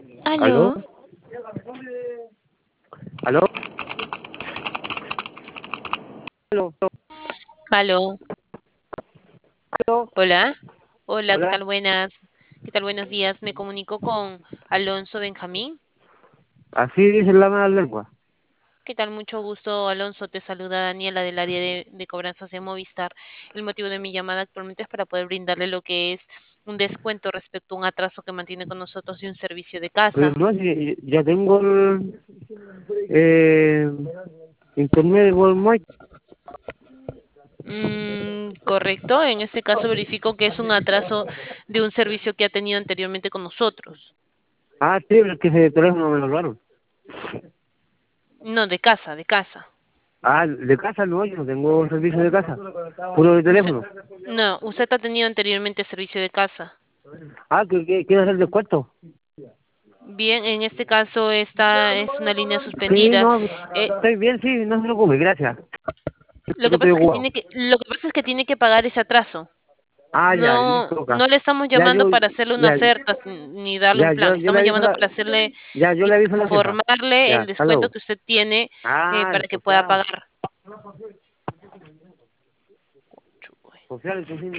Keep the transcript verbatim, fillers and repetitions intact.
¿Aló? ¿Aló? ¿Aló? ¿Aló? ¿Aló? ¿Aló? Hola. Hola, ¿qué ¿Hola? tal? Buenas. ¿Qué tal? Buenos días. Me comunico con Alonso Benjamín. Así dicen las malas lenguas. ¿Qué tal? Mucho gusto, Alonso. Te saluda Daniela del área de, de cobranzas de Movistar. El motivo de mi llamada actualmente es para poder brindarle lo que es un descuento respecto a un atraso que mantiene con nosotros de un servicio de Pero casa. no, si ya tengo el eh, internet de Walmart. Mm, correcto. En este caso verifico que es un atraso de un servicio que ha tenido anteriormente con nosotros. Ah, sí, pero es que ese teléfono me lo robaron. No, de casa, de casa. Ah, de casa no, yo no tengo servicio de casa. Puro de Usted, teléfono. no, usted ha tenido anteriormente servicio de casa. Ah, que, que quiere hacer descuento. Bien, en este caso esta es una línea Sí, suspendida. no, Eh, estoy bien, sí, no se preocupe, gracias. lo Yo que estoy pasa es que ocupado. tiene que, lo que pasa es que tiene que pagar ese atraso. Ah, ya, No, listo, acá. no le estamos Ya, llamando yo, para hacerle una ya, oferta sin- ni darle un ya, plan. yo, yo le Estamos aviso a llamando la, para hacerle, ya, yo le aviso a la jefa. informarle Ya, el hasta descuento luego. que usted tiene eh, Ah, para el que pueda social. pagar. Social, el